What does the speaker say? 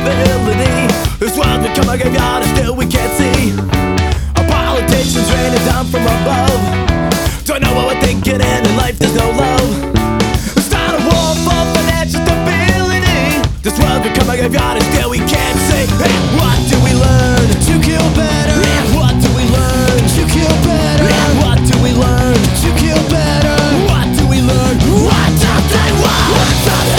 civility. This world's become a graveyard and still we can't see. Our politicians raining down from above. Don't know what we're thinking and in life there's no love. Start a war for financial stability. This world's become a graveyard and still